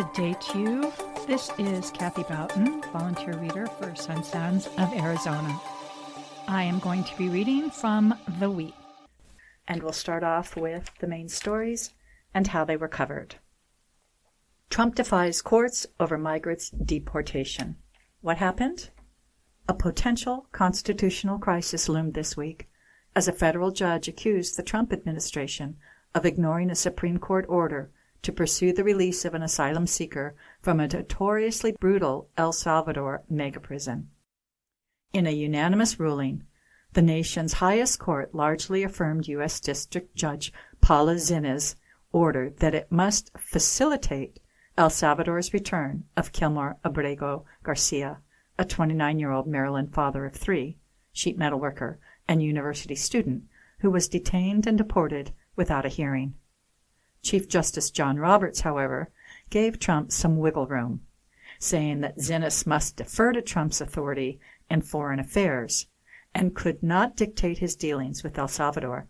Good day to you. This is Kathy Boughton, volunteer reader for Sunsons of Arizona. I am going to be reading from The Week. And we'll start off with the main stories and how they were covered. Trump defies courts over migrants' deportation. What happened? A potential constitutional crisis loomed this week as a federal judge accused the Trump administration of ignoring a Supreme Court order to pursue the release of an asylum seeker from a notoriously brutal El Salvador megaprison. In a unanimous ruling, the nation's highest court largely affirmed U.S. District Judge Paula Zinnes' order that it must facilitate El Salvador's return of Kilmar Abrego Garcia, a 29-year-old Maryland father of three, sheet metal worker, and university student who was detained and deported without a hearing. Chief Justice John Roberts, however, gave Trump some wiggle room, saying that Zinnes must defer to Trump's authority in foreign affairs and could not dictate his dealings with El Salvador.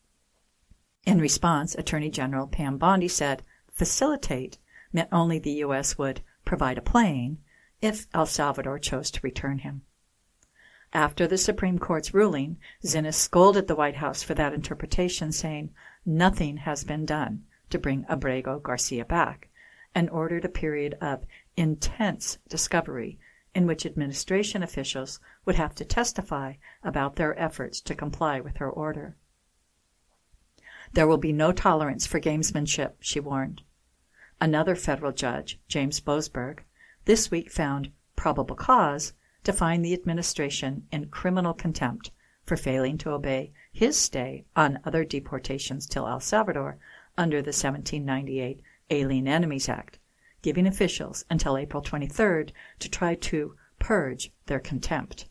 In response, Attorney General Pam Bondi said facilitate meant only the U.S. would provide a plane if El Salvador chose to return him. After the Supreme Court's ruling, Zinnes scolded the White House for that interpretation, saying nothing has been done to bring Abrego Garcia back, and ordered a period of intense discovery in which administration officials would have to testify about their efforts to comply with her order. There will be no tolerance for gamesmanship, she warned. Another federal judge, James Boasberg, this week found probable cause to find the administration in criminal contempt for failing to obey his stay on other deportations till El Salvador under the 1798 Alien Enemies Act, giving officials until April 23rd to try to purge their contempt.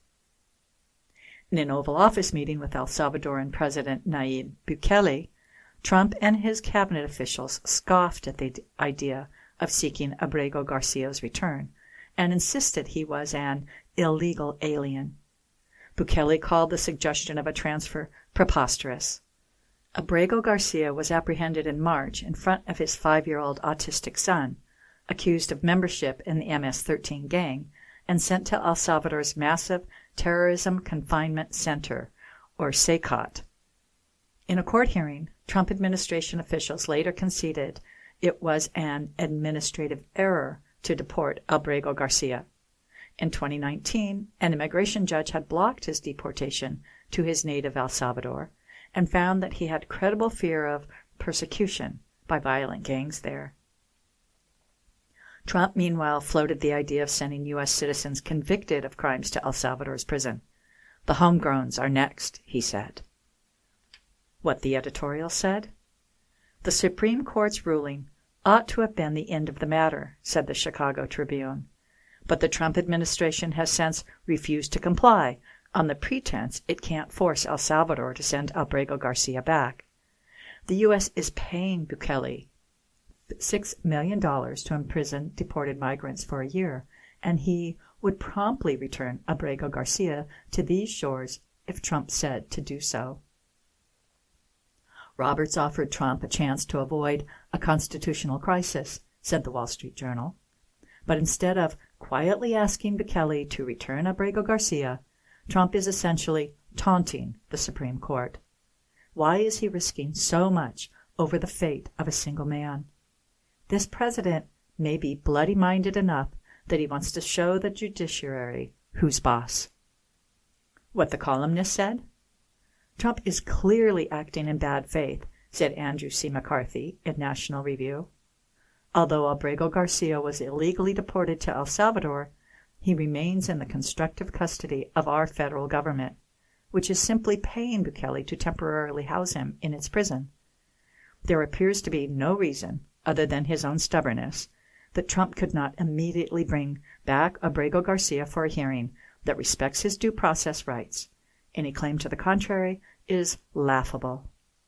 In an Oval Office meeting with El Salvadoran President Nayib Bukele, Trump and his cabinet officials scoffed at the idea of seeking Abrego Garcia's return and insisted he was an illegal alien. Bukele called the suggestion of a transfer preposterous. Abrego Garcia was apprehended in March in front of his 5-year-old autistic son, accused of membership in the MS-13 gang, and sent to El Salvador's massive Terrorism Confinement Center, or SACOT. In a court hearing, Trump administration officials later conceded it was an administrative error to deport Abrego Garcia. In 2019, an immigration judge had blocked his deportation to his native El Salvador and found that he had credible fear of persecution by violent gangs there. Trump, meanwhile, floated the idea of sending U.S. citizens convicted of crimes to El Salvador's prison. The homegrowns are next, he said. What the editorial said? The Supreme Court's ruling ought to have been the end of the matter, said the Chicago Tribune. But the Trump administration has since refused to comply on the pretense it can't force El Salvador to send Abrego Garcia back. The U.S. is paying Bukele $6 million to imprison deported migrants for a year, and he would promptly return Abrego Garcia to these shores if Trump said to do so. Roberts offered Trump a chance to avoid a constitutional crisis, said the Wall Street Journal. But instead of quietly asking Bukele to return Abrego Garcia, Trump is essentially taunting the Supreme Court. Why is he risking so much over the fate of a single man? This president may be bloody-minded enough that he wants to show the judiciary who's boss. What the columnist said? Trump is clearly acting in bad faith, said Andrew C. McCarthy in National Review. Although Abrego Garcia was illegally deported to El Salvador, he remains in the constructive custody of our federal government, which is simply paying Bukele to temporarily house him in its prison. There appears to be no reason, other than his own stubbornness, that Trump could not immediately bring back Abrego Garcia for a hearing that respects his due process rights. Any claim to the contrary is laughable.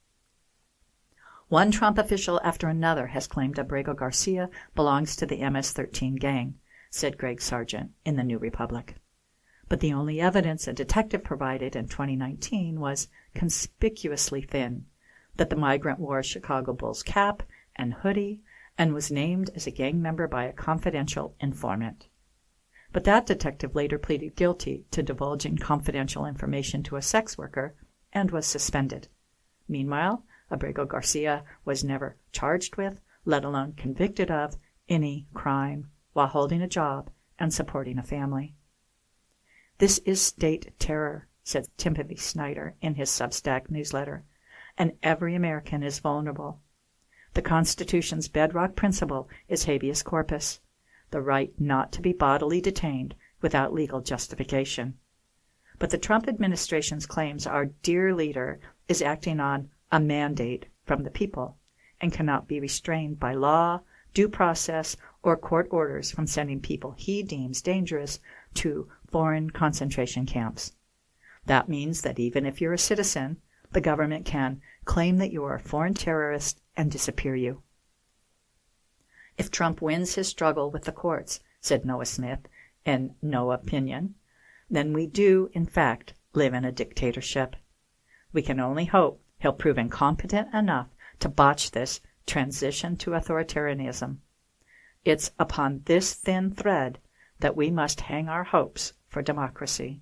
One Trump official after another has claimed Abrego Garcia belongs to the MS-13 gang, said Greg Sargent in the New Republic. But the only evidence a detective provided in 2019 was conspicuously thin, that the migrant wore Chicago Bulls cap and hoodie and was named as a gang member by a confidential informant. But that detective later pleaded guilty to divulging confidential information to a sex worker and was suspended. Meanwhile, Abrego Garcia was never charged with, let alone convicted of, any crime while holding a job and supporting a family. "This is state terror," said Timothy Snyder in his Substack newsletter, "and every American is vulnerable. The Constitution's bedrock principle is habeas corpus, the right not to be bodily detained without legal justification. But the Trump administration's claims our dear leader is acting on a mandate from the people and cannot be restrained by law, due process, or court orders from sending people he deems dangerous to foreign concentration camps. That means that even if you're a citizen, the government can claim that you are a foreign terrorist and disappear you." "If Trump wins his struggle with the courts," said Noah Smith in No Opinion, "then we do, in fact, live in a dictatorship. We can only hope he'll prove incompetent enough to botch this transition to authoritarianism. It's upon this thin thread that we must hang our hopes for democracy."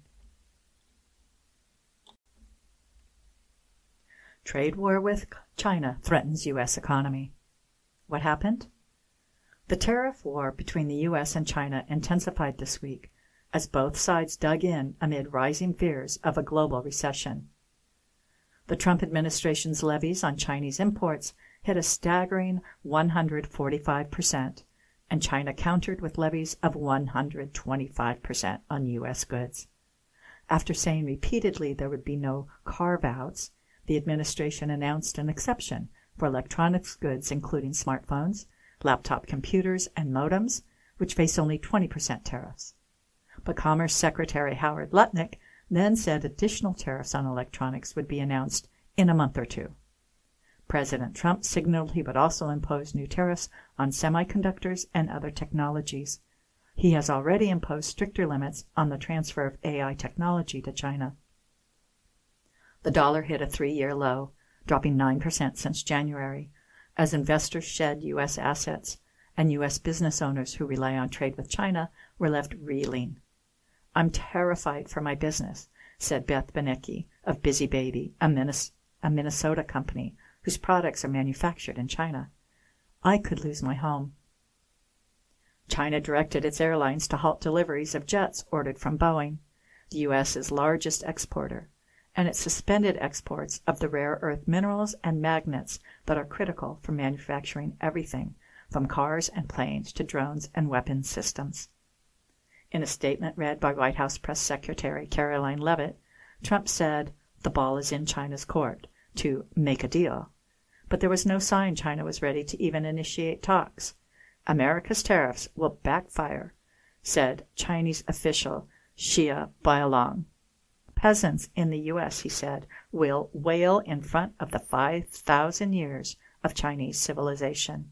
Trade war with China threatens U.S. economy. What happened? The tariff war between the U.S. and China intensified this week as both sides dug in amid rising fears of a global recession. The Trump administration's levies on Chinese imports hit a staggering 145%, and China countered with levies of 125% on U.S. goods. After saying repeatedly there would be no carve-outs, the administration announced an exception for electronics goods including smartphones, laptop computers, and modems, which face only 20% tariffs. But Commerce Secretary Howard Lutnick then said additional tariffs on electronics would be announced in a month or two. President Trump signaled he would also impose new tariffs on semiconductors and other technologies. He has already imposed stricter limits on the transfer of AI technology to China. The dollar hit a 3-year low, dropping 9% since January, as investors shed U.S. assets, and U.S. business owners who rely on trade with China were left reeling. "I'm terrified for my business," said Beth Benecke of Busy Baby, a Minnesota company whose products are manufactured in China. "I could lose my home." China directed its airlines to halt deliveries of jets ordered from Boeing, the U.S.'s largest exporter, and it suspended exports of the rare earth minerals and magnets that are critical for manufacturing everything from cars and planes to drones and weapons systems. In a statement read by White House Press Secretary Caroline Leavitt, Trump said the ball is in China's court to make a deal, but there was no sign China was ready to even initiate talks. "America's tariffs will backfire," said Chinese official Xia Bailong. "Peasants in the U.S., he said, will wail in front of the 5,000 years of Chinese civilization."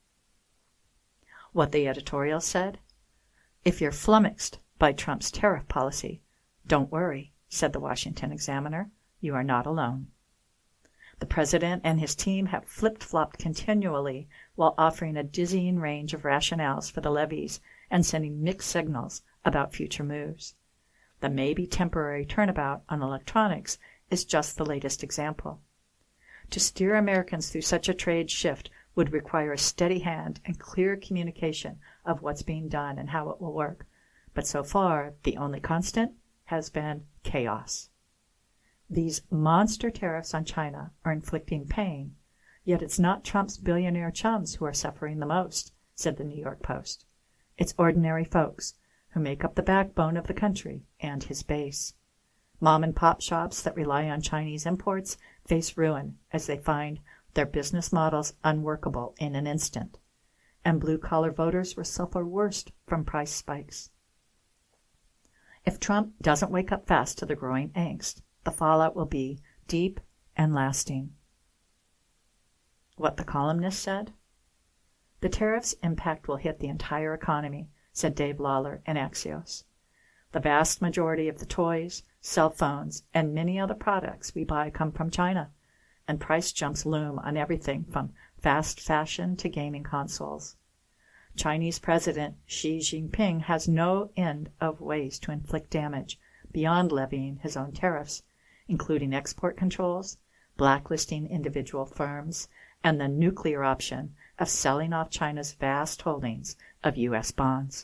What the editorial said? "If you're flummoxed by Trump's tariff policy, don't worry," said the Washington Examiner. "You are not alone." The president and his team have flip-flopped continually while offering a dizzying range of rationales for the levies and sending mixed signals about future moves. The maybe temporary turnabout on electronics is just the latest example. To steer Americans through such a trade shift would require a steady hand and clear communication of what's being done and how it will work. But so far, the only constant has been chaos. These monster tariffs on China are inflicting pain, yet it's not Trump's billionaire chums who are suffering the most, said the New York Post. It's ordinary folks who make up the backbone of the country and his base. Mom-and-pop shops that rely on Chinese imports face ruin as they find their business models unworkable in an instant, and blue-collar voters will suffer worst from price spikes. If Trump doesn't wake up fast to the growing angst, the fallout will be deep and lasting. What the columnist said? "The tariffs' impact will hit the entire economy," said Dave Lawler in Axios. "The vast majority of the toys, cell phones, and many other products we buy come from China, and price jumps loom on everything from fast fashion to gaming consoles. Chinese President Xi Jinping has no end of ways to inflict damage beyond levying his own tariffs, including export controls, blacklisting individual firms, and the nuclear option of selling off China's vast holdings of U.S. bonds.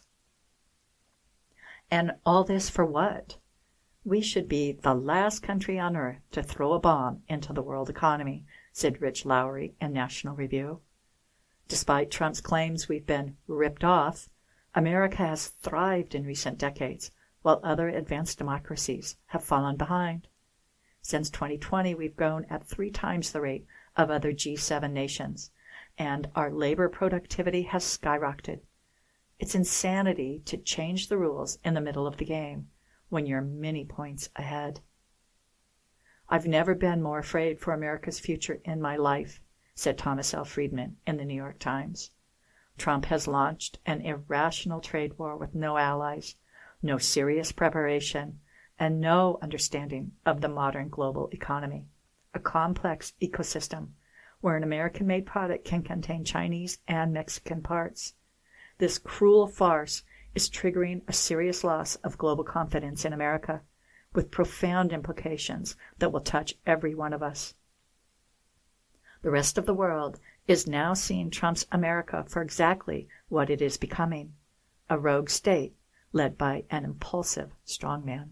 And all this for what? We should be the last country on earth to throw a bomb into the world economy, said Rich Lowry in National Review. Despite Trump's claims we've been ripped off, America has thrived in recent decades, while other advanced democracies have fallen behind. Since 2020, we've grown at 3 times the rate of other G7 nations, and our labor productivity has skyrocketed. It's insanity to change the rules in the middle of the game when you're many points ahead. I've never been more afraid for America's future in my life, said Thomas L. Friedman in the New York Times. Trump has launched an irrational trade war with no allies, no serious preparation, and no understanding of the modern global economy, a complex ecosystem where an American-made product can contain Chinese and Mexican parts. This cruel farce is triggering a serious loss of global confidence in America, with profound implications that will touch every one of us. The rest of the world is now seeing Trump's America for exactly what it is becoming, a rogue state led by an impulsive strongman.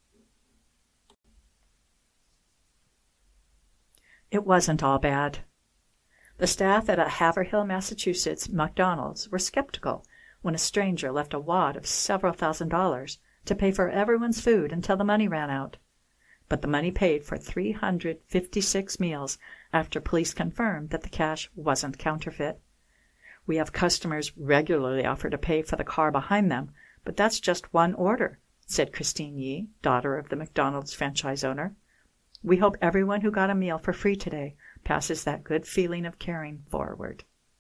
It wasn't all bad. The staff at a Haverhill, Massachusetts McDonald's were skeptical when a stranger left a wad of several $1,000s to pay for everyone's food until the money ran out. But the money paid for 356 meals after police confirmed that the cash wasn't counterfeit. We have customers regularly offer to pay for the car behind them, but that's just one order, said Christine Yee, daughter of the McDonald's franchise owner. We hope everyone who got a meal for free today passes that good feeling of caring forward.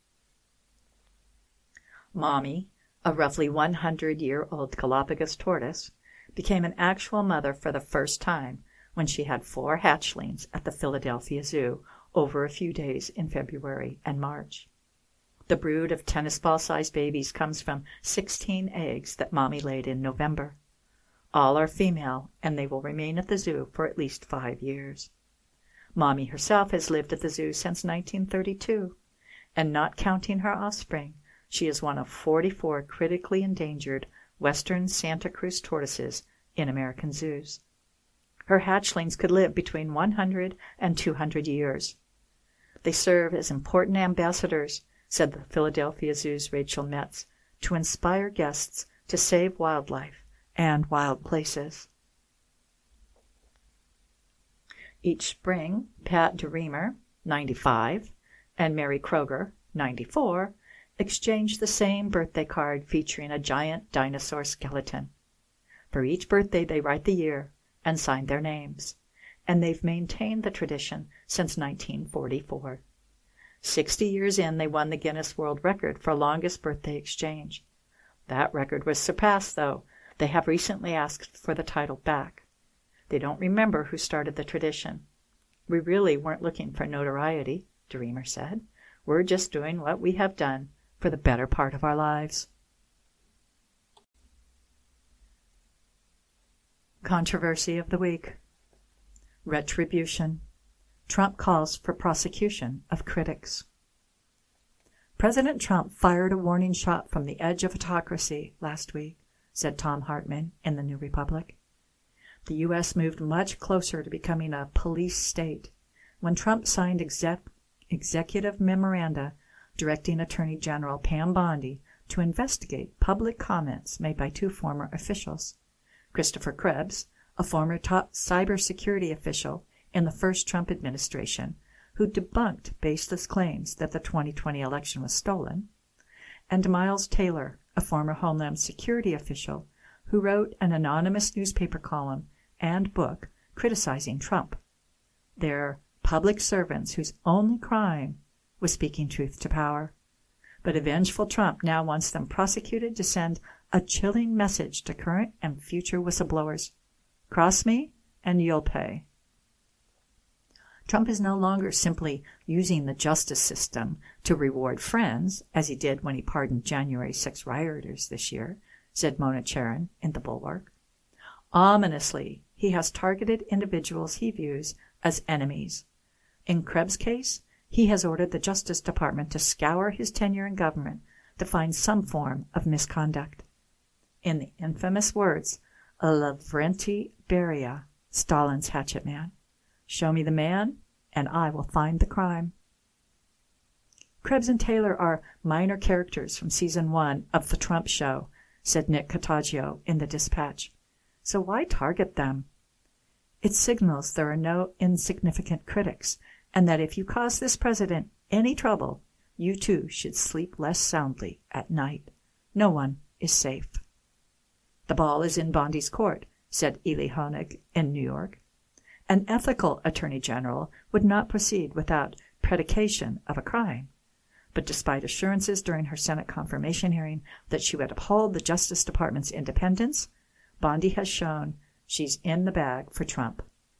Mommy, a roughly 100-year-old Galapagos tortoise, became an actual mother for the first time when she had 4 hatchlings at the Philadelphia Zoo over a few days in February and March. The brood of tennis ball-sized babies comes from 16 eggs that Mommy laid in November. All are female, and they will remain at the zoo for at least 5 years. Mommy herself has lived at the zoo since 1932, and not counting her offspring, she is one of 44 critically endangered western Santa Cruz tortoises in American zoos. Her hatchlings could live between 100 and 200 years. They serve as important ambassadors, said the Philadelphia Zoo's Rachel Metz, to inspire guests to save wildlife and wild places. Each spring, Pat DeReamer, 95, and Mary Kroger, 94, exchange the same birthday card featuring a giant dinosaur skeleton. For each birthday, they write the year and sign their names, and they've maintained the tradition since 1944. 60 years in, they won the Guinness World Record for longest birthday exchange. That record was surpassed, though. They have recently asked for the title back. They don't remember who started the tradition. We really weren't looking for notoriety, DeReamer said. We're just doing what we have done for the better part of our lives. Controversy of the week. Retribution. Trump calls for prosecution of critics. President Trump fired a warning shot from the edge of autocracy last week, said Thom Hartmann in the New Republic. The U.S. moved much closer to becoming a police state when Trump signed executive memoranda directing Attorney General Pam Bondi to investigate public comments made by 2 former officials, Christopher Krebs, a former top cybersecurity official in the first Trump administration, who debunked baseless claims that the 2020 election was stolen, and Miles Taylor, a former Homeland Security official who wrote an anonymous newspaper column and book criticizing Trump. They're public servants whose only crime was speaking truth to power. But a vengeful Trump now wants them prosecuted to send a chilling message to current and future whistleblowers. Cross me, and you'll pay. Trump is no longer simply using the justice system to reward friends, as he did when he pardoned January 6 rioters this year, said Mona Charen in The Bulwark. Ominously, he has targeted individuals he views as enemies. In Krebs' case, he has ordered the Justice Department to scour his tenure in government to find some form of misconduct. In the infamous words of Lavrentiy Beria, Stalin's hatchet man, "Show me the man, and I will find the crime." Krebs and Taylor are minor characters from season 1 of The Trump Show, said Nick Cottagio in the Dispatch. So why target them? It signals there are no insignificant critics, and that if you cause this president any trouble, you too should sleep less soundly at night. No one is safe. The ball is in Bondi's court, said Eli Honig in New York. An ethical attorney general would not proceed without predication of a crime. But despite assurances during her Senate confirmation hearing that she would uphold the Justice Department's independence, Bondi has shown she's in the bag for Trump.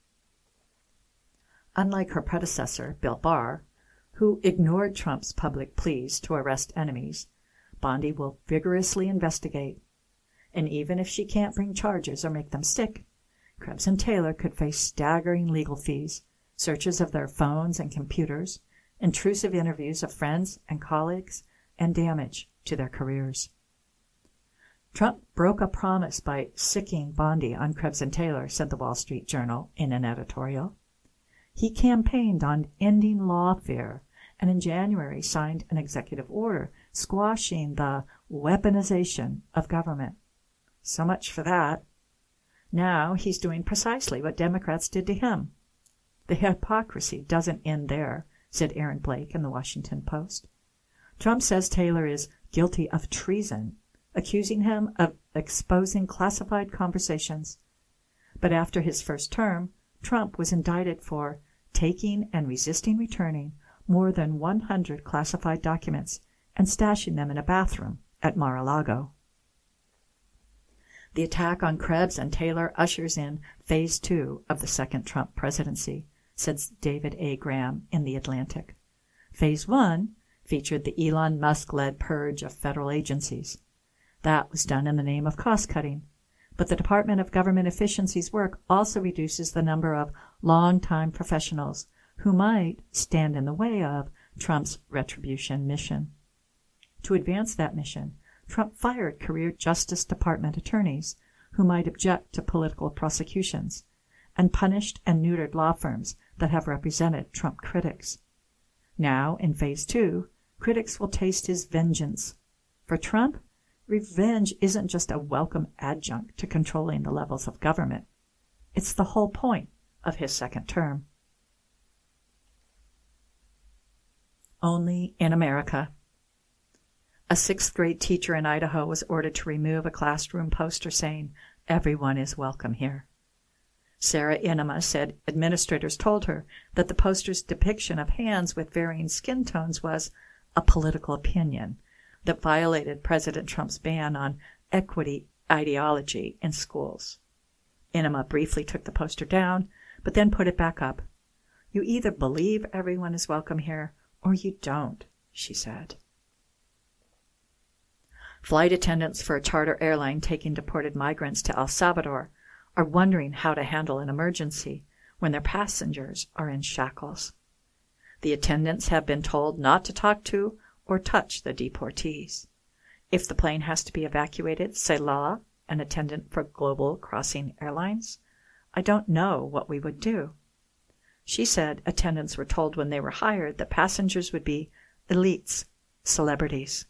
Unlike her predecessor, Bill Barr, who ignored Trump's public pleas to arrest enemies, Bondi will vigorously investigate. And even if she can't bring charges or make them stick, Krebs and Taylor could face staggering legal fees, searches of their phones and computers, intrusive interviews of friends and colleagues, and damage to their careers. Trump broke a promise by sicking Bondi on Krebs and Taylor, said the Wall Street Journal in an editorial. He campaigned on ending lawfare and in January signed an executive order squashing the weaponization of government. So much for that. Now he's doing precisely what Democrats did to him. The hypocrisy doesn't end there, said Aaron Blake in the Washington Post. Trump says Taylor is guilty of treason, accusing him of exposing classified conversations. But after his first term, Trump was indicted for taking and resisting returning more than 100 classified documents and stashing them in a bathroom at Mar-a-Lago. The attack on Krebs and Taylor ushers in Phase 2 of the second Trump presidency, said David A. Graham in The Atlantic. Phase 1 featured the Elon Musk-led purge of federal agencies. That was done in the name of cost-cutting, but the Department of Government Efficiency's work also reduces the number of long-time professionals who might stand in the way of Trump's retribution mission. To advance that mission, Trump fired career Justice Department attorneys who might object to political prosecutions, and punished and neutered law firms that have represented Trump critics. Now, in Phase 2, critics will taste his vengeance. For Trump, revenge isn't just a welcome adjunct to controlling the levels of government. It's the whole point of his second term. Only in America. A 6th grade teacher in Idaho was ordered to remove a classroom poster saying, "Everyone is welcome here." Sarah Enema said administrators told her that the poster's depiction of hands with varying skin tones was a political opinion that violated President Trump's ban on equity ideology in schools. Enema briefly took the poster down, but then put it back up. "You either believe everyone is welcome here, or you don't," she said. Flight attendants for a charter airline taking deported migrants to El Salvador are wondering how to handle an emergency when their passengers are in shackles. The attendants have been told not to talk to or touch the deportees. If the plane has to be evacuated, say Lala, an attendant for Global Crossing Airlines, "I don't know what we would do." She said attendants were told when they were hired that passengers would be elites, celebrities.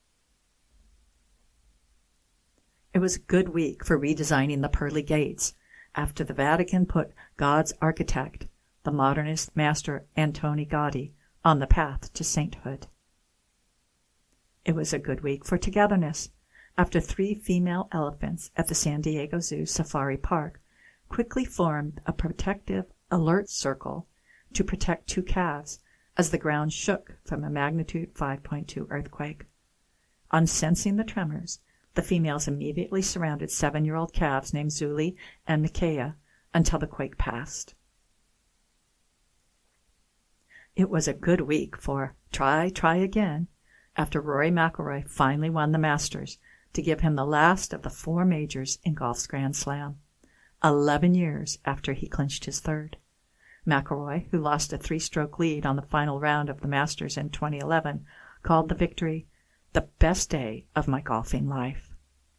It was a good week for redesigning the pearly gates after the Vatican put God's architect, the modernist master Antoni Gaudi, on the path to sainthood. It was a good week for togetherness after 3 female elephants at the San Diego Zoo Safari Park quickly formed a protective alert circle to protect 2 calves as the ground shook from a magnitude 5.2 earthquake. On sensing the tremors, the females immediately surrounded 7-year-old calves named Zuli and Micaiah until the quake passed. It was a good week for try again, after Rory McIlroy finally won the Masters to give him the last of the 4 majors in golf's Grand Slam, 11 years after he clinched his third. McIlroy, who lost a 3-stroke lead on the final round of the Masters in 2011, called the victory the best day of my golfing life.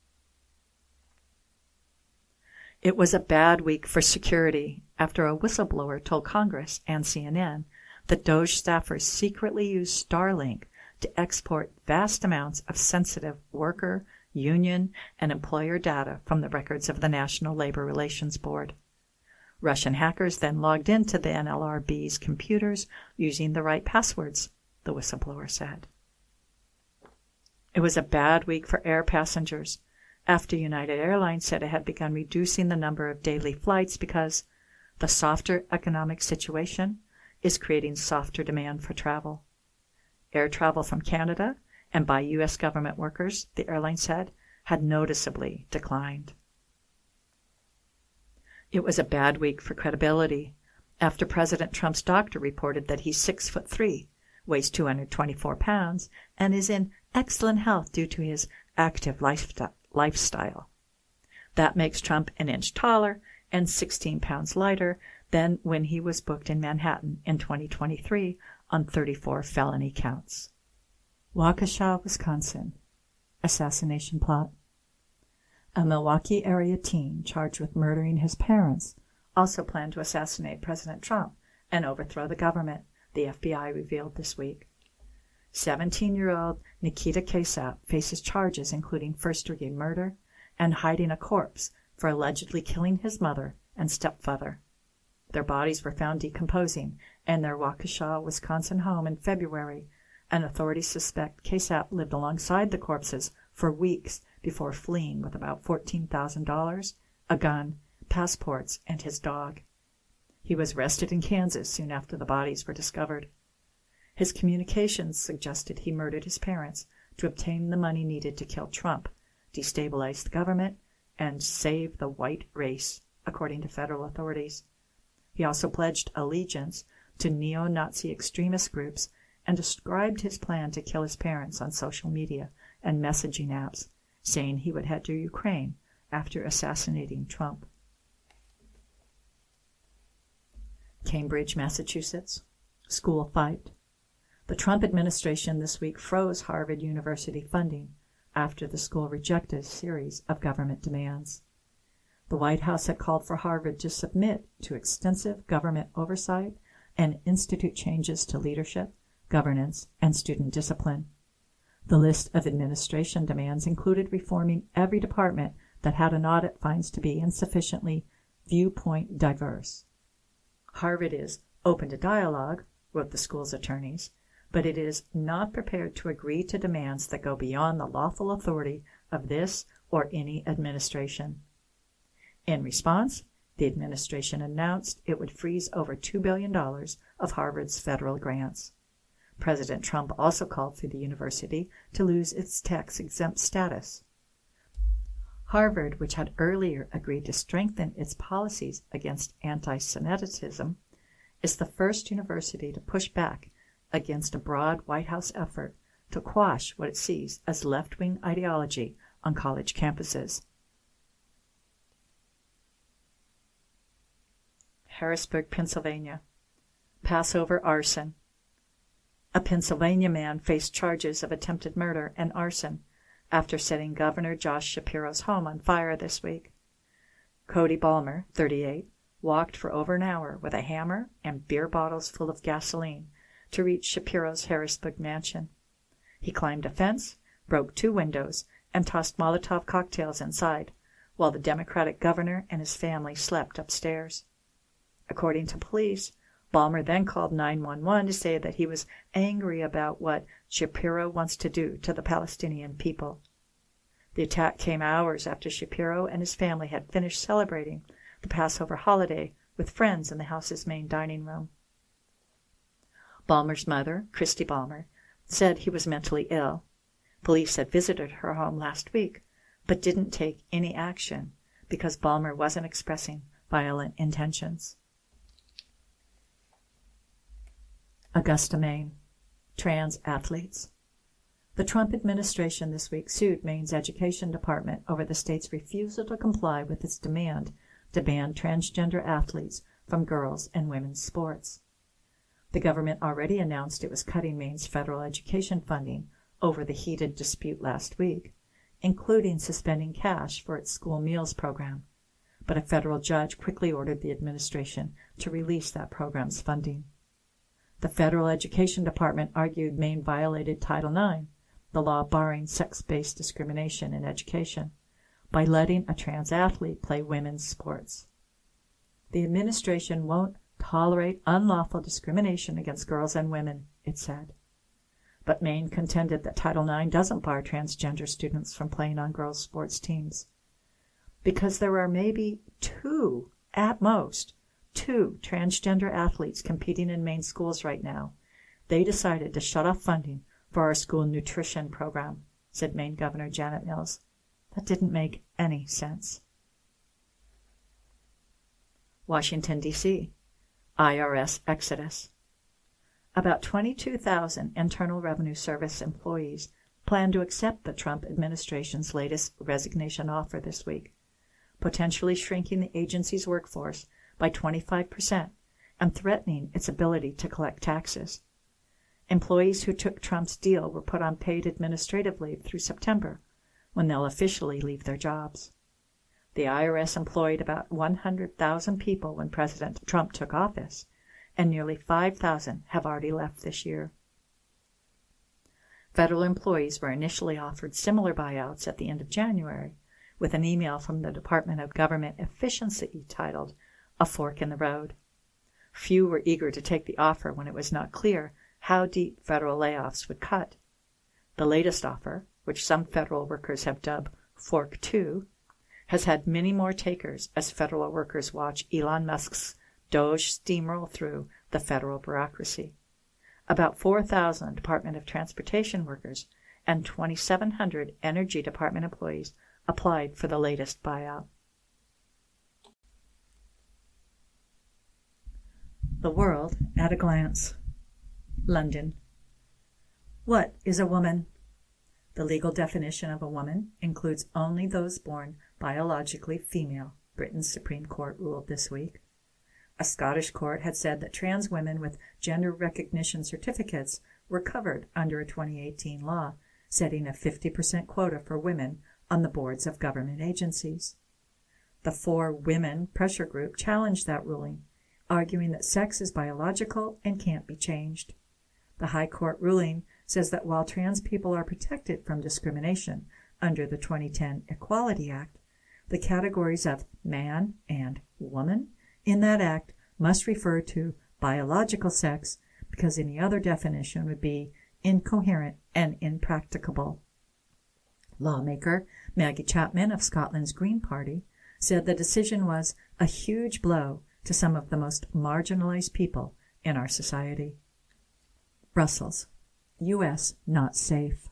It was a bad week for security after a whistleblower told Congress and CNN that DOJ staffers secretly used Starlink to export vast amounts of sensitive worker, union, and employer data from the records of the National Labor Relations Board. Russian hackers then logged into the NLRB's computers using the right passwords, the whistleblower said. It was a bad week for air passengers after United Airlines said it had begun reducing the number of daily flights because the softer economic situation is creating softer demand for travel. Air travel from Canada and by U.S. government workers, the airline said, had noticeably declined. It was a bad week for credibility after President Trump's doctor reported that he's 6'3", weighs 224 pounds, and is in excellent health due to his active lifestyle. That makes Trump an inch taller and 16 pounds lighter than when he was booked in Manhattan in 2023 on 34 felony counts. Waukesha, Wisconsin. Assassination plot. A Milwaukee area teen charged with murdering his parents also planned to assassinate President Trump and overthrow the government, the FBI revealed this week. 17-year-old Nikita Kasap faces charges including first-degree murder and hiding a corpse for allegedly killing his mother and stepfather. Their bodies were found decomposing in their Waukesha, Wisconsin home in February, and authorities suspect Kasap lived alongside the corpses for weeks before fleeing with about $14,000, a gun, passports, and his dog. He was arrested in Kansas soon after the bodies were discovered. His communications suggested he murdered his parents to obtain the money needed to kill Trump, destabilize the government, and save the white race, according to federal authorities. He also pledged allegiance to neo-Nazi extremist groups and described his plan to kill his parents on social media and messaging apps, saying he would head to Ukraine after assassinating Trump. Cambridge, Massachusetts. School fight. The Trump administration this week froze Harvard University funding after the school rejected a series of government demands. The White House had called for Harvard to submit to extensive government oversight and institute changes to leadership, governance, and student discipline. The list of administration demands included reforming every department that had an audit finds to be insufficiently viewpoint diverse. Harvard is open to dialogue, wrote the school's attorneys, but it is not prepared to agree to demands that go beyond the lawful authority of this or any administration. In response, the administration announced it would freeze over $2 billion of Harvard's federal grants. President Trump also called for the university to lose its tax-exempt status. Harvard, which had earlier agreed to strengthen its policies against anti-Semitism, is the first university to push back against a broad White House effort to quash what it sees as left-wing ideology on college campuses. Harrisburg, Pennsylvania. Passover arson. A Pennsylvania man faced charges of attempted murder and arson after setting Governor Josh Shapiro's home on fire this week. Cody Balmer, 38, walked for over an hour with a hammer and beer bottles full of gasoline to reach Shapiro's Harrisburg mansion. He climbed a fence, broke 2 windows, and tossed Molotov cocktails inside, while the Democratic governor and his family slept upstairs. According to police, Balmer then called 911 to say that he was angry about what Shapiro wants to do to the Palestinian people. The attack came hours after Shapiro and his family had finished celebrating the Passover holiday with friends in the house's main dining room. Balmer's mother, Christy Balmer, said he was mentally ill. Police had visited her home last week, but didn't take any action because Balmer wasn't expressing violent intentions. Augusta, Maine. Trans athletes. The Trump administration this week sued Maine's Education Department over the state's refusal to comply with its demand to ban transgender athletes from girls' and women's sports. The government already announced it was cutting Maine's federal education funding over the heated dispute last week, including suspending cash for its school meals program. But a federal judge quickly ordered the administration to release that program's funding. The Federal Education Department argued Maine violated Title IX, the law barring sex-based discrimination in education, by letting a trans athlete play women's sports. The administration won't tolerate unlawful discrimination against girls and women, it said. But Maine contended that Title IX doesn't bar transgender students from playing on girls' sports teams. Because there are maybe at most two transgender athletes competing in Maine schools right now, they decided to shut off funding for our school nutrition program, said Maine Governor Janet Mills. That didn't make any sense. Washington, D.C. IRS exodus. About 22,000 Internal Revenue Service employees plan to accept the Trump administration's latest resignation offer this week, potentially shrinking the agency's workforce by 25% and threatening its ability to collect taxes. Employees who took Trump's deal were put on paid administrative leave through September, when they'll officially leave their jobs. The IRS employed about 100,000 people when President Trump took office, and nearly 5,000 have already left this year. Federal employees were initially offered similar buyouts at the end of January, with an email from the Department of Government Efficiency titled, "A Fork in the Road." Few were eager to take the offer when it was not clear how deep federal layoffs would cut. The latest offer, which some federal workers have dubbed Fork 2, has had many more takers as federal workers watch Elon Musk's Doge steamroll through the federal bureaucracy. About 4,000 Department of Transportation workers and 2,700 Energy Department employees applied for the latest buyout. The World at a Glance. London. What is a woman? The legal definition of a woman includes only those born biologically female, Britain's Supreme Court ruled this week. A Scottish court had said that trans women with gender recognition certificates were covered under a 2018 law, setting a 50% quota for women on the boards of government agencies. The 4Women pressure group challenged that ruling, arguing that sex is biological and can't be changed. The High Court ruling says that while trans people are protected from discrimination under the 2010 Equality Act, the categories of man and woman in that act must refer to biological sex because any other definition would be incoherent and impracticable. Lawmaker Maggie Chapman of Scotland's Green Party said the decision was a huge blow to some of the most marginalized people in our society. Brussels. U.S. not safe.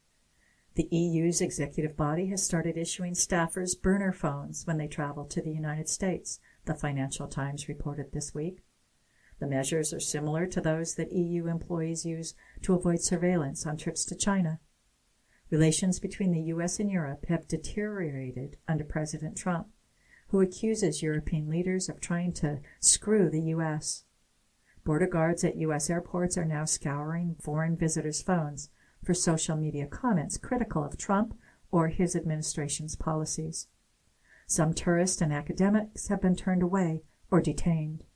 The EU's executive body has started issuing staffers burner phones when they travel to the United States, the Financial Times reported this week. The measures are similar to those that EU employees use to avoid surveillance on trips to China. Relations between the U.S. and Europe have deteriorated under President Trump, who accuses European leaders of trying to screw the U.S. Border guards at U.S. airports are now scouring foreign visitors' phones for social media comments critical of Trump or his administration's policies. Some tourists and academics have been turned away or detained.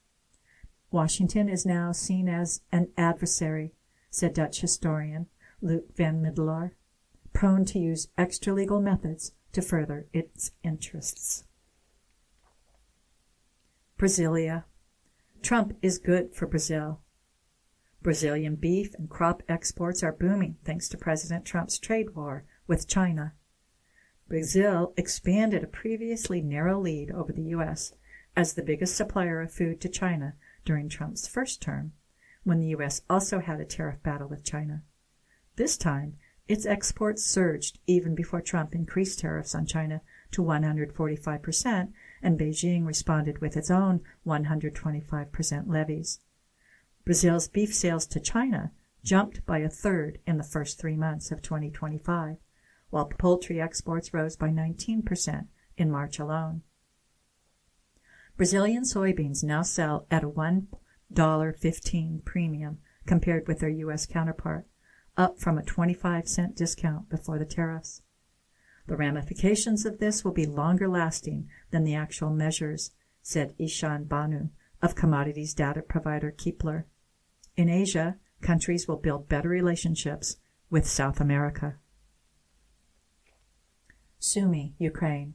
Washington is now seen as an adversary, said Dutch historian Luc van Middelaar, prone to use extralegal methods to further its interests. Brasilia. Trump is good for Brazil. Brazilian beef and crop exports are booming thanks to President Trump's trade war with China. Brazil expanded a previously narrow lead over the U.S. as the biggest supplier of food to China during Trump's first term, when the U.S. also had a tariff battle with China. This time, its exports surged even before Trump increased tariffs on China to 145%, and Beijing responded with its own 125% levies. Brazil's beef sales to China jumped by a third in the first 3 months of 2025, while poultry exports rose by 19% in March alone. Brazilian soybeans now sell at a $1.15 premium compared with their U.S. counterpart, up from a 25-cent discount before the tariffs. The ramifications of this will be longer lasting than the actual measures, said Ishan Banu of commodities data provider Kepler. In Asia, countries will build better relationships with South America. Sumy, Ukraine.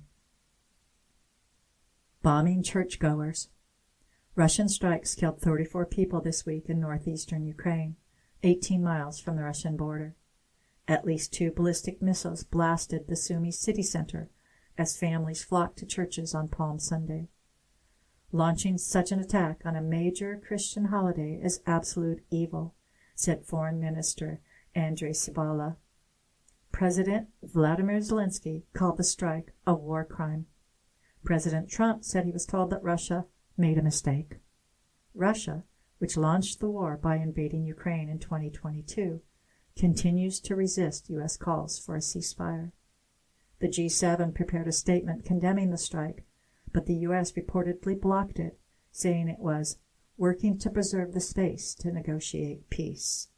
Bombing churchgoers. Russian strikes killed 34 people this week in northeastern Ukraine, 18 miles from the Russian border. At least 2 ballistic missiles blasted the Sumy city center as families flocked to churches on Palm Sunday. Launching such an attack on a major Christian holiday is absolute evil, said Foreign Minister Andrei Sybiha. President Vladimir Zelensky called the strike a war crime. President Trump said he was told that Russia made a mistake. Russia, which launched the war by invading Ukraine in 2022, continues to resist U.S. calls for a ceasefire. The G7 prepared a statement condemning the strike, but the U.S. reportedly blocked it, saying it was working to preserve the space to negotiate peace.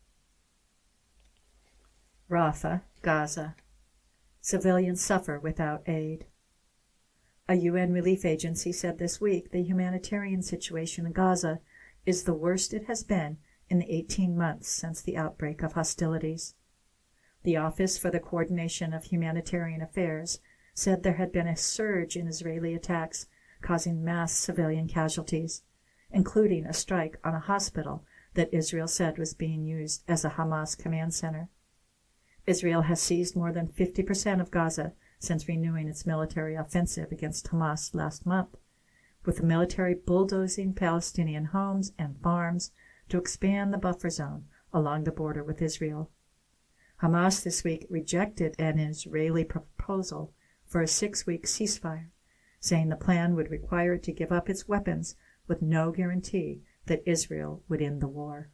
Rafah, Gaza. Civilians suffer without aid. A UN relief agency said this week the humanitarian situation in Gaza is the worst it has been in the 18 months since the outbreak of hostilities. The Office for the Coordination of Humanitarian Affairs said there had been a surge in Israeli attacks causing mass civilian casualties, including a strike on a hospital that Israel said was being used as a Hamas command center. Israel has seized more than 50% of Gaza since renewing its military offensive against Hamas last month, with the military bulldozing Palestinian homes and farms to expand the buffer zone along the border with Israel. Hamas this week rejected an Israeli proposal for a 6-week ceasefire, saying the plan would require it to give up its weapons with no guarantee that Israel would end the war.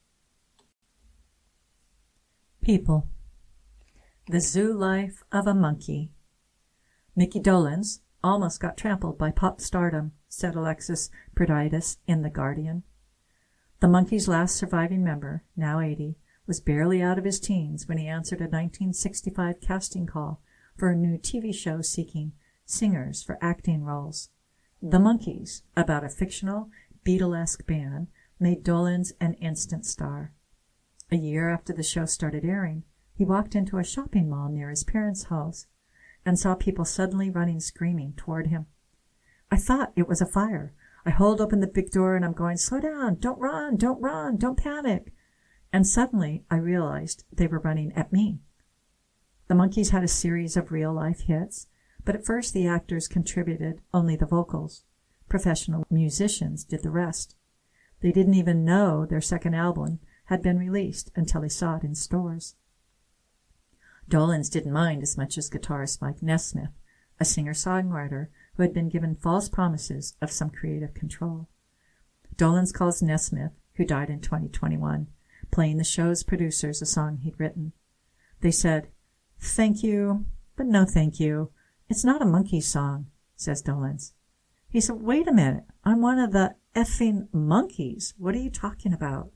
People. The zoo life of a monkey. Mickey Dolenz almost got trampled by pop stardom, said Alexis Perdidis in The Guardian. The monkey's last surviving member, now 80, was barely out of his teens when he answered a 1965 casting call for a new TV show seeking singers for acting roles. The Monkees, about a fictional, Beatlesque band, made Dolenz an instant star. A year after the show started airing, he walked into a shopping mall near his parents' house and saw people suddenly running screaming toward him. I thought it was a fire. I hold open the big door and I'm going, slow down, don't run, don't panic. And suddenly I realized they were running at me. The Monkees had a series of real-life hits, but at first the actors contributed only the vocals. Professional musicians did the rest. They didn't even know their second album had been released until they saw it in stores. Dolenz didn't mind as much as guitarist Mike Nesmith, a singer-songwriter who had been given false promises of some creative control. Dolenz calls Nesmith, who died in 2021, playing the show's producers a song he'd written. They said, "Thank you, but no thank you. It's not a Monkey song," says Dolenz. He said, "Wait a minute, I'm one of the effing Monkees. What are you talking about?"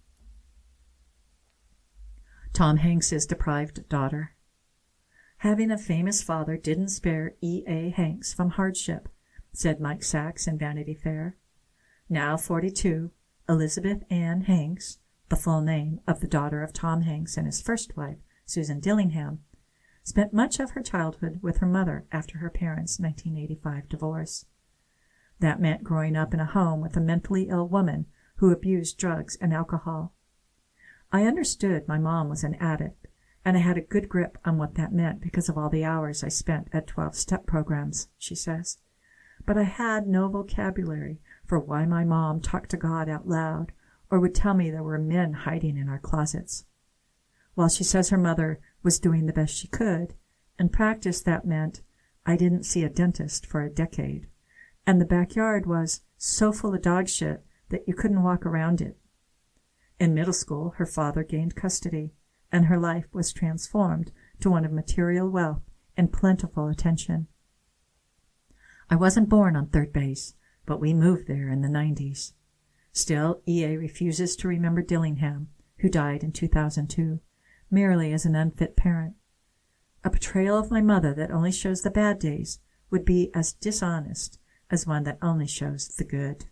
Tom Hanks's deprived daughter. Having a famous father didn't spare E.A. Hanks from hardship, said Mike Sachs in Vanity Fair. Now 42, Elizabeth Ann Hanks, the full name of the daughter of Tom Hanks and his first wife, Susan Dillingham, spent much of her childhood with her mother after her parents' 1985 divorce. That meant growing up in a home with a mentally ill woman who abused drugs and alcohol. I understood my mom was an addict, and I had a good grip on what that meant because of all the hours I spent at 12-step programs, she says. But I had no vocabulary for why my mom talked to God out loud or would tell me there were men hiding in our closets. While she says her mother was doing the best she could, in practice that meant I didn't see a dentist for a decade, and the backyard was so full of dog shit that you couldn't walk around it. In middle school, her father gained custody, and her life was transformed to one of material wealth and plentiful attention. I wasn't born on third base, but we moved there in the 90s. Still, EA refuses to remember Dillingham, who died in 2002, merely as an unfit parent. A portrayal of my mother that only shows the bad days would be as dishonest as one that only shows the good.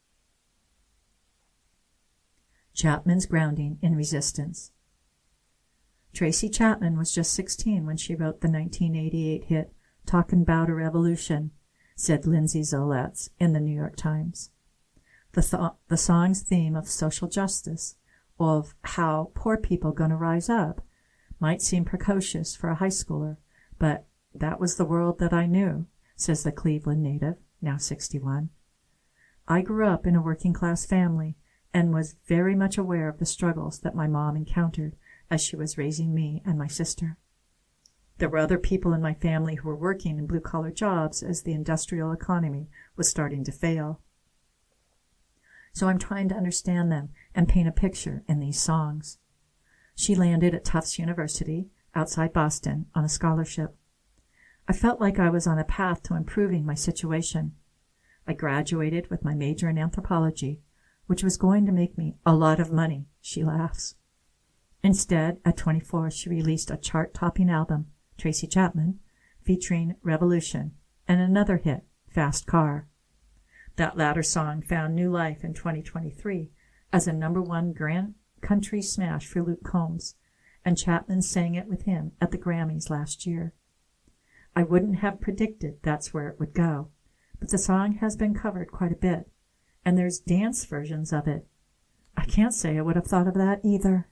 Chapman's grounding in resistance. Tracy Chapman was just 16 when she wrote the 1988 hit Talkin' 'Bout a Revolution, said Lindsay Zoletz in the New York Times. The song's theme of social justice, of how poor people gonna rise up, might seem precocious for a high schooler, but that was the world that I knew, says the Cleveland native, now 61. I grew up in a working-class family and was very much aware of the struggles that my mom encountered as she was raising me and my sister. There were other people in my family who were working in blue-collar jobs as the industrial economy was starting to fail. So I'm trying to understand them and paint a picture in these songs. She landed at Tufts University, outside Boston, on a scholarship. I felt like I was on a path to improving my situation. I graduated with my major in anthropology, which was going to make me a lot of money, she laughs. Instead, at 24, she released a chart-topping album, Tracy Chapman, featuring Revolution, and another hit, Fast Car. That latter song found new life in 2023 as a #1 grand country smash for Luke Combs, and Chapman sang it with him at the Grammys last year. I wouldn't have predicted that's where it would go, but the song has been covered quite a bit, and there's dance versions of it. I can't say I would have thought of that either.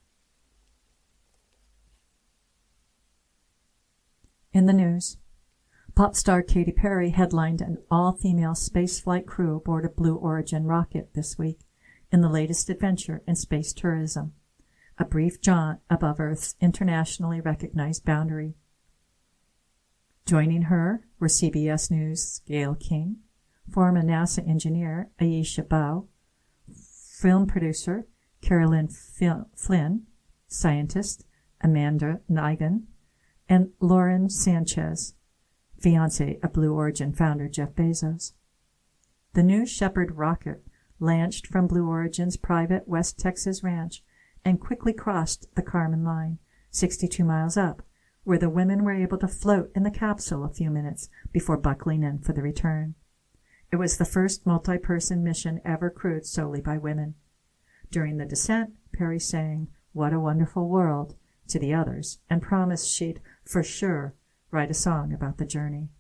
In the news, pop star Katy Perry headlined an all-female spaceflight crew aboard a Blue Origin rocket this week in the latest adventure in space tourism, a brief jaunt above Earth's internationally recognized boundary. Joining her were CBS News' Gayle King, former NASA engineer Aisha Bowe, film producer Carolyn Flynn, scientist Amanda Nigan, and Lauren Sanchez, fiancée of Blue Origin founder Jeff Bezos. The New Shepard rocket launched from Blue Origin's private West Texas ranch and quickly crossed the Kármán line, 62 miles up, where the women were able to float in the capsule a few minutes before buckling in for the return. It was the first multi-person mission ever crewed solely by women. During the descent, Perry sang "What a Wonderful World" to the others and promised she'd, for sure, write a song about the journey.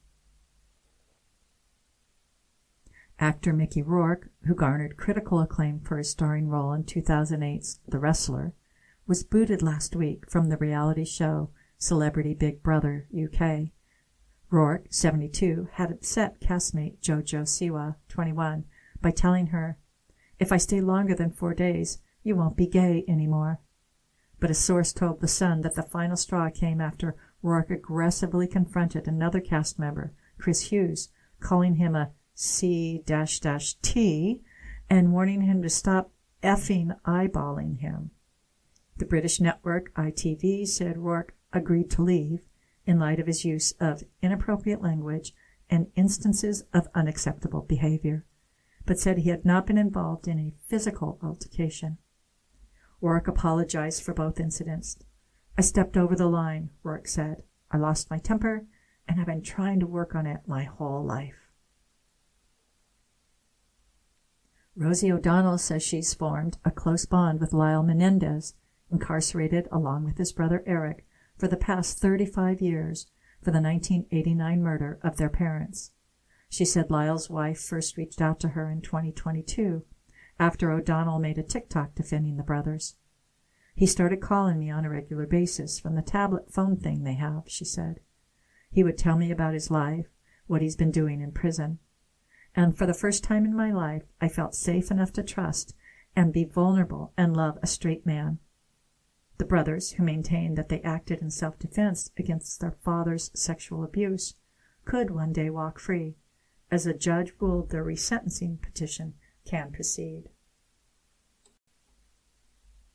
Actor Mickey Rourke, who garnered critical acclaim for his starring role in 2008's The Wrestler, was booted last week from the reality show Celebrity Big Brother UK. Rourke, 72, had upset castmate JoJo Siwa, 21, by telling her, "If I stay longer than 4 days, you won't be gay anymore." But a source told The Sun that the final straw came after Rourke aggressively confronted another cast member, Chris Hughes, calling him a C-T and warning him to stop effing eyeballing him. The British network ITV said Rourke agreed to leave in light of his use of inappropriate language and instances of unacceptable behavior, but said he had not been involved in a physical altercation. Rourke apologized for both incidents. "I stepped over the line," Rourke said. "I lost my temper, and I've been trying to work on it my whole life." Rosie O'Donnell says she's formed a close bond with Lyle Menendez, incarcerated along with his brother Eric for the past 35 years for the 1989 murder of their parents. She said Lyle's wife first reached out to her in 2022 after O'Donnell made a TikTok defending the brothers. "He started calling me on a regular basis from the tablet phone thing they have," she said. "He would tell me about his life, what he's been doing in prison. And for the first time in my life, I felt safe enough to trust and be vulnerable and love a straight man." The brothers, who maintained that they acted in self-defense against their father's sexual abuse, could one day walk free, as a judge ruled their resentencing petition can proceed.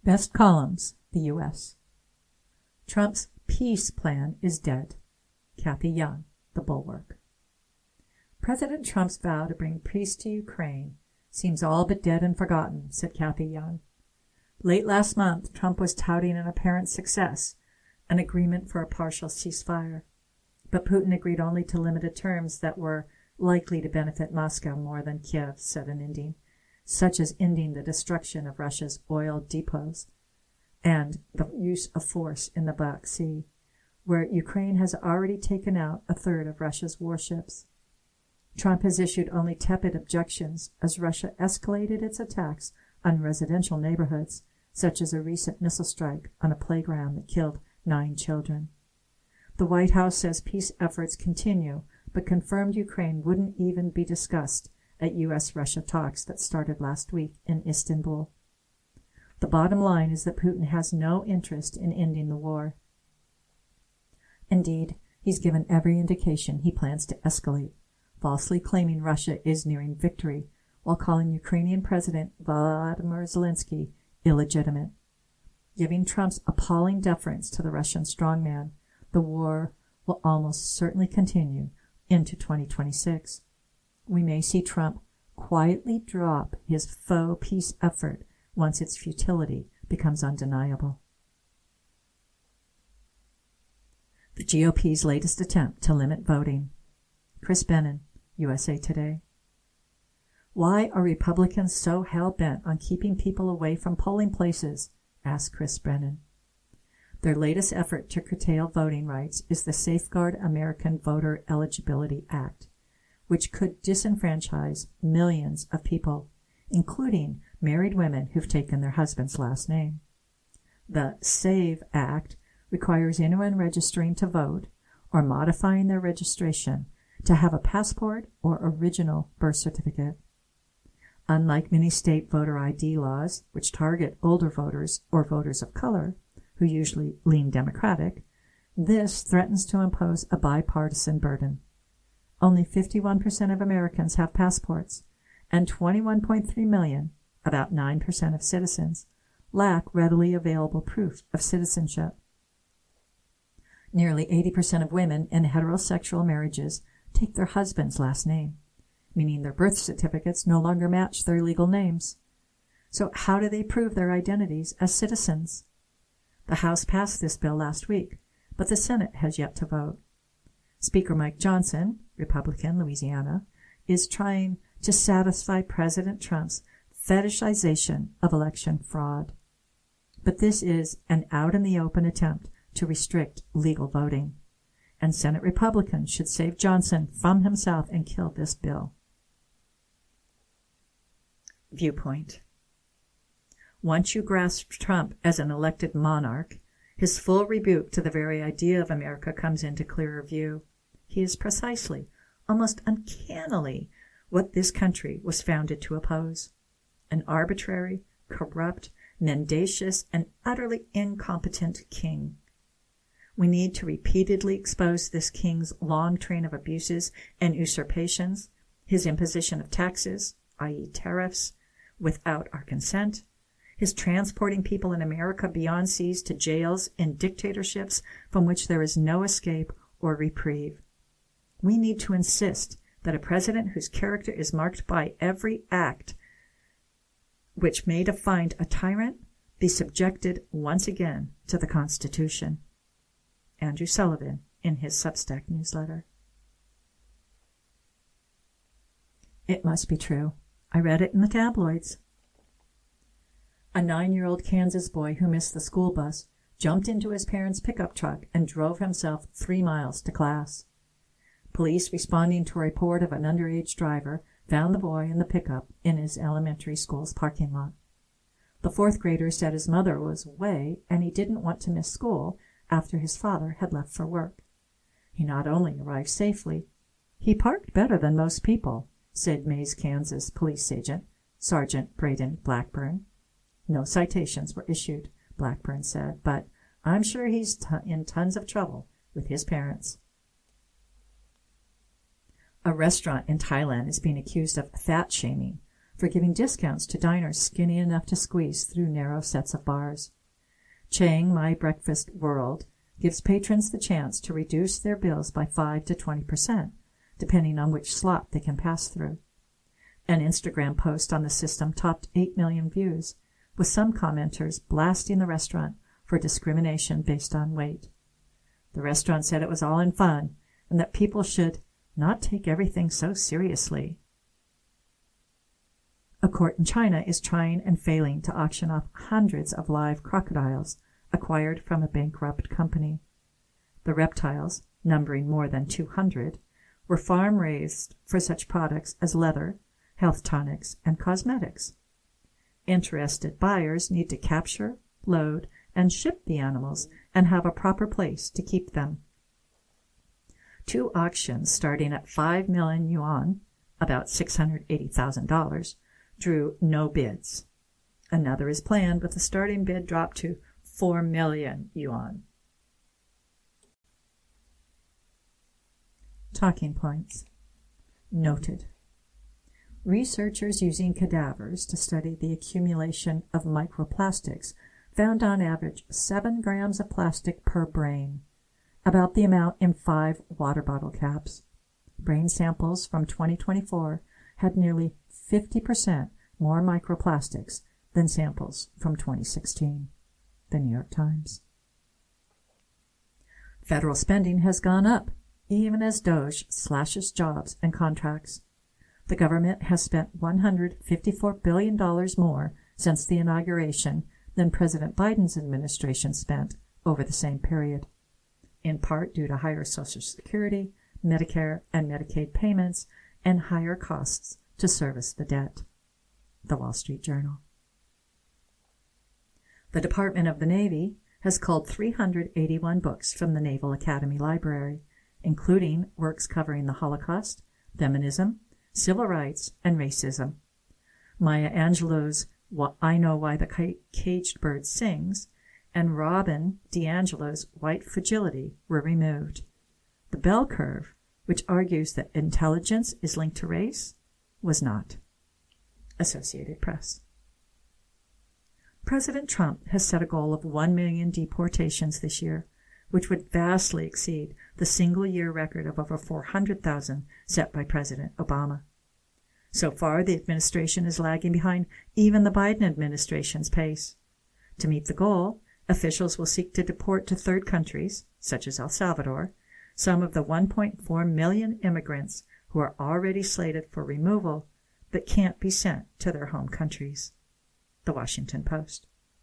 Best columns, the U.S. Trump's peace plan is dead. Kathy Young, The Bulwark. President Trump's vow to bring peace to Ukraine seems all but dead and forgotten, said Kathy Young. Late last month, Trump was touting an apparent success, an agreement for a partial ceasefire. But Putin agreed only to limited terms that were likely to benefit Moscow more than Kiev, said an ending, such as ending the destruction of Russia's oil depots and the use of force in the Black Sea, where Ukraine has already taken out a third of Russia's warships. Trump has issued only tepid objections as Russia escalated its attacks on residential neighborhoods, such as a recent missile strike on a playground that killed 9 children. The White House says peace efforts continue, but confirmed Ukraine wouldn't even be discussed at U.S.-Russia talks that started last week in Istanbul. The bottom line is that Putin has no interest in ending the war. Indeed, he's given every indication he plans to escalate, falsely claiming Russia is nearing victory while calling Ukrainian President Volodymyr Zelensky illegitimate. Giving Trump's appalling deference to the Russian strongman, the war will almost certainly continue into 2026. We may see Trump quietly drop his faux peace effort once its futility becomes undeniable. The GOP's latest attempt to limit voting. Chris Bennon, USA Today. Why are Republicans so hell-bent on keeping people away from polling places? Asked Chris Brennan. Their latest effort to curtail voting rights is the Safeguard American Voter Eligibility Act, which could disenfranchise millions of people, including married women who've taken their husband's last name. The SAVE Act requires anyone registering to vote or modifying their registration to have a passport or original birth certificate. Unlike many state voter ID laws, which target older voters or voters of color, who usually lean Democratic, this threatens to impose a bipartisan burden. Only 51% of Americans have passports, and 21.3 million, about 9% of citizens, lack readily available proof of citizenship. Nearly 80% of women in heterosexual marriages take their husband's last name, meaning their birth certificates no longer match their legal names. So how do they prove their identities as citizens? The House passed this bill last week, but the Senate has yet to vote. Speaker Mike Johnson, Republican, Louisiana, is trying to satisfy President Trump's fetishization of election fraud. But this is an out-in-the-open attempt to restrict legal voting, and Senate Republicans should save Johnson from himself and kill this bill. Viewpoint. Once you grasp Trump as an elected monarch, his full rebuke to the very idea of America comes into clearer view. He is precisely, almost uncannily, what this country was founded to oppose: an arbitrary, corrupt, mendacious, and utterly incompetent king. We need to repeatedly expose this king's long train of abuses and usurpations, his imposition of taxes, i.e. tariffs, without our consent, his transporting people in America beyond seas to jails in dictatorships from which there is no escape or reprieve. We need to insist that a president whose character is marked by every act which may define a tyrant be subjected once again to the Constitution. Andrew Sullivan in his Substack newsletter. It must be true. I read it in the tabloids. A 9-year-old Kansas boy who missed the school bus jumped into his parents' pickup truck and drove himself 3 miles to class. Police responding to a report of an underage driver found the boy in the pickup in his elementary school's parking lot. The 4th grader said his mother was away and he didn't want to miss school after his father had left for work. He not only arrived safely, he parked better than most people, said Mays, Kansas police agent, Sergeant Braden Blackburn. No citations were issued, Blackburn said, but I'm sure he's in tons of trouble with his parents. A restaurant in Thailand is being accused of fat shaming for giving discounts to diners skinny enough to squeeze through narrow sets of bars. Chiang Mai Breakfast World gives patrons the chance to reduce their bills by 5 to 20%, depending on which slot they can pass through. An Instagram post on the system topped 8 million views, with some commenters blasting the restaurant for discrimination based on weight. The restaurant said it was all in fun and that people should not take everything so seriously. A court in China is trying and failing to auction off hundreds of live crocodiles acquired from a bankrupt company. The reptiles, numbering more than 200, were farm-raised for such products as leather, health tonics, and cosmetics. Interested buyers need to capture, load, and ship the animals and have a proper place to keep them. 2 auctions starting at 5 million yuan, about $680,000, drew no bids. Another is planned with the starting bid dropped to 4 million yuan. Talking points. Noted. Researchers using cadavers to study the accumulation of microplastics found on average 7 grams of plastic per brain, about the amount in 5 water bottle caps. Brain samples from 2024 had nearly 50% more microplastics than samples from 2016. The New York Times. Federal spending has gone up, even as DOGE slashes jobs and contracts. The government has spent $154 billion more since the inauguration than President Biden's administration spent over the same period, in part due to higher Social Security, Medicare, and Medicaid payments, and higher costs to service the debt. The Wall Street Journal. The Department of the Navy has culled 381 books from the Naval Academy Library, including works covering the Holocaust, feminism, civil rights, and racism. Maya Angelou's I Know Why the Caged Bird Sings and Robin DiAngelo's White Fragility were removed. The bell curve, which argues that intelligence is linked to race, was not. Associated Press. President Trump has set a goal of 1 million deportations this year, which would vastly exceed the single-year record of over 400,000 set by President Obama. So far, the administration is lagging behind even the Biden administration's pace. To meet the goal, officials will seek to deport to third countries, such as El Salvador, some of the 1.4 million immigrants who are already slated for removal but can't be sent to their home countries. The Washington Post.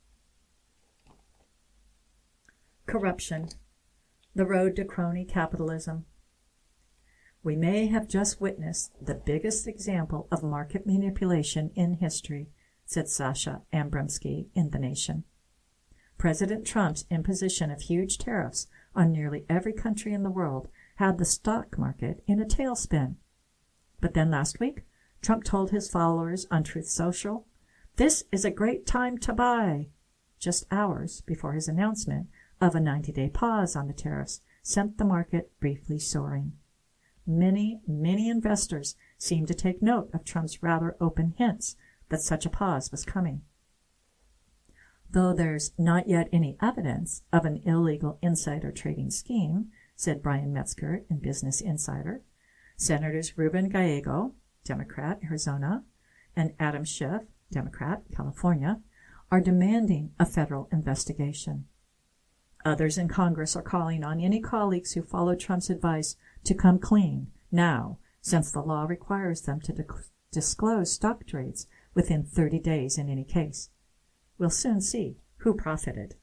Corruption. The road to crony capitalism. We may have just witnessed the biggest example of market manipulation in history, said Sasha Abramsky in The Nation. President Trump's imposition of huge tariffs on nearly every country in the world had the stock market in a tailspin. But then last week, Trump told his followers on Truth Social, "This is a great time to buy," just hours before his announcement of a 90-day pause on the tariffs sent the market briefly soaring. Many investors seemed to take note of Trump's rather open hints that such a pause was coming. Though there's not yet any evidence of an illegal insider trading scheme, said Brian Metzger in Business Insider, Senators Ruben Gallego, Democrat, Arizona, and Adam Schiff, Democrat, California, are demanding a federal investigation. Others in Congress are calling on any colleagues who followed Trump's advice to come clean now, since the law requires them to disclose stock trades within 30 days in any case. We'll soon see who profited.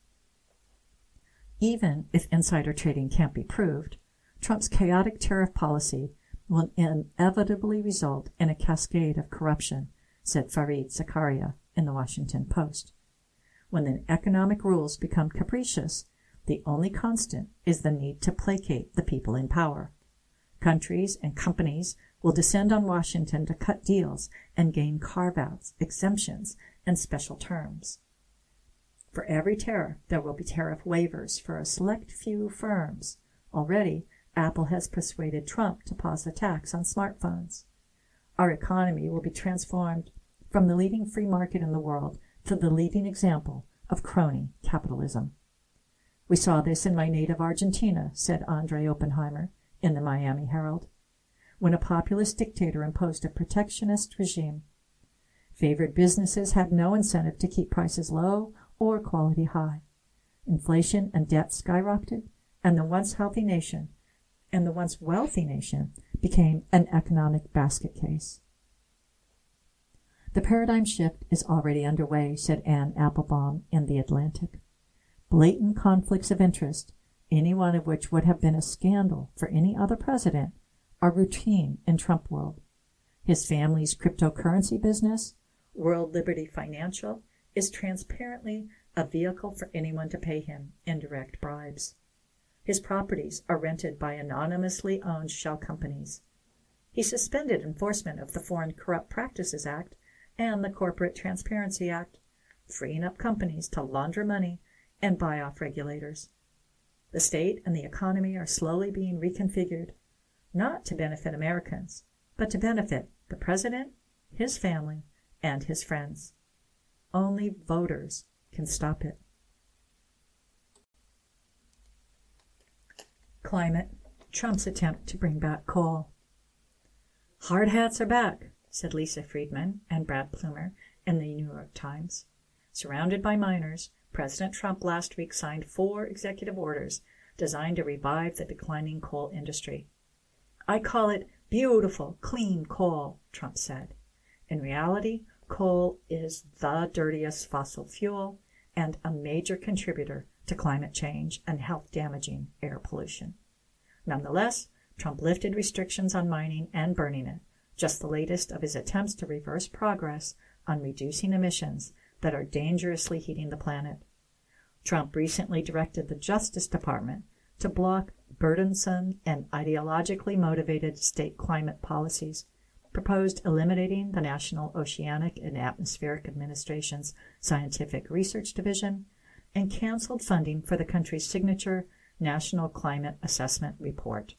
Even if insider trading can't be proved, Trump's chaotic tariff policy will inevitably result in a cascade of corruption, said Fareed Zakaria in the Washington Post. When the economic rules become capricious, the only constant is the need to placate the people in power. Countries and companies will descend on Washington to cut deals and gain carve-outs, exemptions, and special terms. For every tariff, there will be tariff waivers for a select few firms. Already, Apple has persuaded Trump to pause the tax on smartphones. our economy will be transformed from the leading free market in the world to the leading example of crony capitalism. We saw this in my native Argentina, said Andre Oppenheimer in the Miami Herald, when a populist dictator imposed a protectionist regime. Favored businesses had no incentive to keep prices low or quality high. Inflation and debt skyrocketed, and the once wealthy nation became an economic basket case. The paradigm shift is already underway, said Anne Applebaum in The Atlantic. Blatant conflicts of interest, any one of which would have been a scandal for any other president, are routine in Trump world. His family's cryptocurrency business, World Liberty Financial, is transparently a vehicle for anyone to pay him indirect bribes. His properties are rented by anonymously owned shell companies. He suspended enforcement of the Foreign Corrupt Practices Act and the Corporate Transparency Act, freeing up companies to launder money and buy off regulators. The state and the economy are slowly being reconfigured, not to benefit Americans, but to benefit the president, his family, and his friends. Only voters can stop it. Climate, Trump's attempt to bring back coal. Hard hats are back, said Lisa Friedman and Brad Plumer in the New York Times. Surrounded by miners, President Trump last week signed 4 executive orders designed to revive the declining coal industry. I call it beautiful, clean coal, Trump said. In reality, coal is the dirtiest fossil fuel and a major contributor to climate change and health-damaging air pollution. Nonetheless, Trump lifted restrictions on mining and burning it, just the latest of his attempts to reverse progress on reducing emissions that are dangerously heating the planet. Trump recently directed the Justice Department to block burdensome and ideologically motivated state climate policies, proposed eliminating the National Oceanic and Atmospheric Administration's Scientific Research Division, and canceled funding for the country's signature National Climate Assessment Report.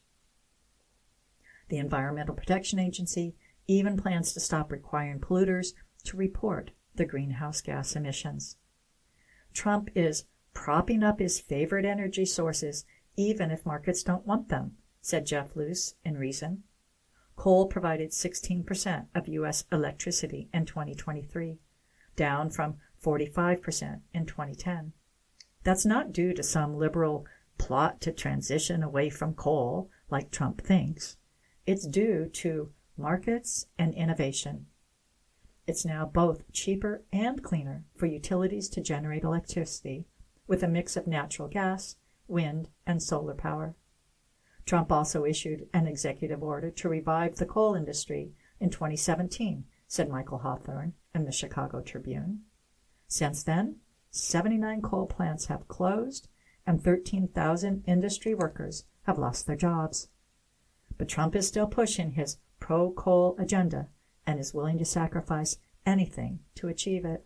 The Environmental Protection Agency even plans to stop requiring polluters to report the greenhouse gas emissions. Trump is propping up his favorite energy sources even if markets don't want them, said Jeff Luce in Reason. Coal provided 16% of U.S. electricity in 2023, down from 45% in 2010. That's not due to some liberal plot to transition away from coal, like Trump thinks. It's due to markets and innovation. It's now both cheaper and cleaner for utilities to generate electricity with a mix of natural gas, wind, and solar power. Trump also issued an executive order to revive the coal industry in 2017, said Michael Hawthorne in the Chicago Tribune. Since then, 79 coal plants have closed and 13,000 industry workers have lost their jobs. But Trump is still pushing his pro-coal agenda and is willing to sacrifice anything to achieve it.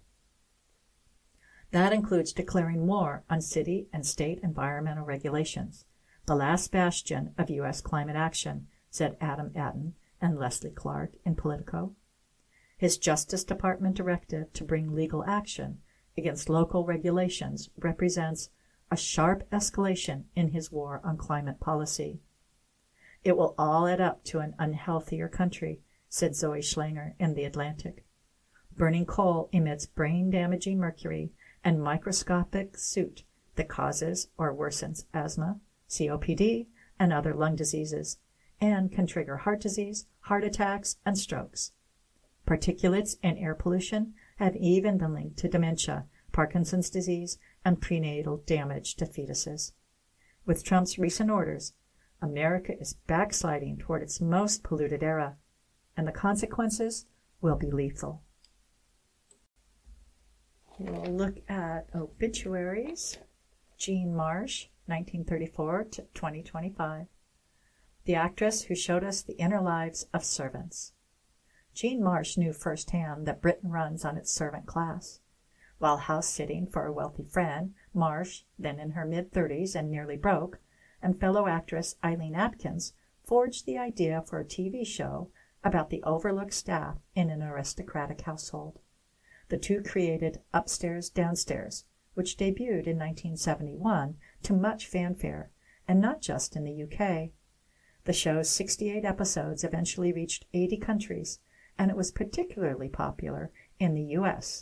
That includes declaring war on city and state environmental regulations, the last bastion of U.S. climate action, said Adam Atten and Leslie Clark in Politico. His Justice Department directive to bring legal action against local regulations represents a sharp escalation in his war on climate policy. It will all add up to an unhealthier country, said Zoe Schlanger in The Atlantic. Burning coal emits brain-damaging mercury and microscopic soot that causes or worsens asthma, COPD, and other lung diseases, and can trigger heart disease, heart attacks, and strokes. Particulates and air pollution have even been linked to dementia, Parkinson's disease, and prenatal damage to fetuses. With Trump's recent orders, America is backsliding toward its most polluted era, and the consequences will be lethal. We'll look at obituaries. Jean Marsh, 1934 to 2025. The actress who showed us the inner lives of servants. Jean Marsh knew firsthand that Britain runs on its servant class. While house-sitting for a wealthy friend, Marsh, then in her mid-30s and nearly broke, and fellow actress Eileen Atkins forged the idea for a TV show about the overlooked staff in an aristocratic household. The two created Upstairs, Downstairs, which debuted in 1971 to much fanfare, and not just in the UK. The show's 68 episodes eventually reached 80 countries, and it was particularly popular in the US.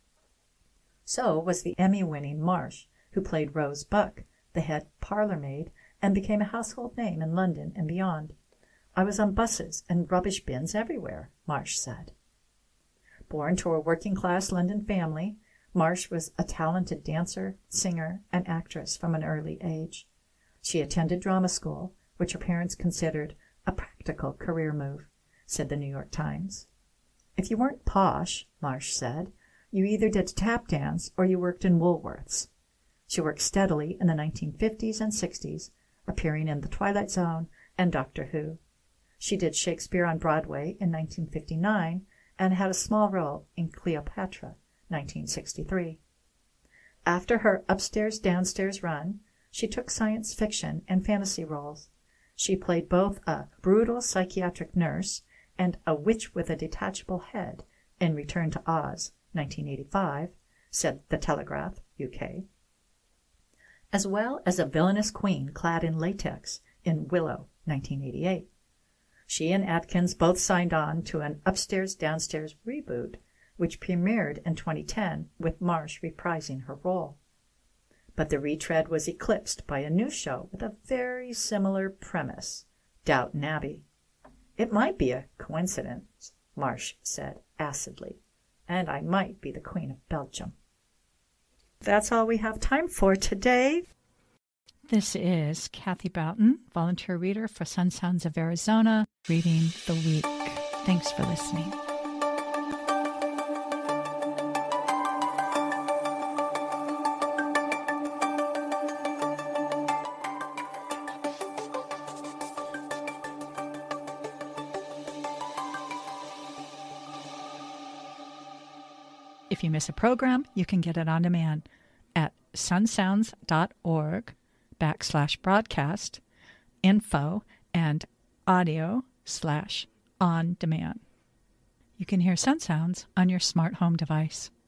So was the Emmy-winning Marsh, who played Rose Buck, the head parlour maid, and became a household name in London and beyond. "I was on buses and rubbish bins everywhere," Marsh said. Born to a working-class London family, Marsh was a talented dancer, singer, and actress from an early age. She attended drama school, which her parents considered a practical career move, said the New York Times. "If you weren't posh," Marsh said, "you either did tap dance or you worked in Woolworths." She worked steadily in the 1950s and 60s, appearing in The Twilight Zone and Doctor Who. She did Shakespeare on Broadway in 1959 and had a small role in Cleopatra, 1963. After her Upstairs, Downstairs run, she took science fiction and fantasy roles. She played both a brutal psychiatric nurse and a witch with a detachable head in Return to Oz, 1985, said The Telegraph, UK, as well as a villainous queen clad in latex in Willow, 1988. She and Atkins both signed on to an Upstairs, Downstairs reboot, which premiered in 2010 with Marsh reprising her role. But the retread was eclipsed by a new show with a very similar premise, Downton Abbey. "It might be a coincidence," Marsh said acidly, "and I might be the Queen of Belgium." That's all we have time for today. This is Kathy Boughton, volunteer reader for Sun Sounds of Arizona, reading the week. Thanks for listening. If you miss a program, you can get it on demand at sunsounds.org/broadcast, info, and audio/on demand. You can hear Sun Sounds on your smart home device.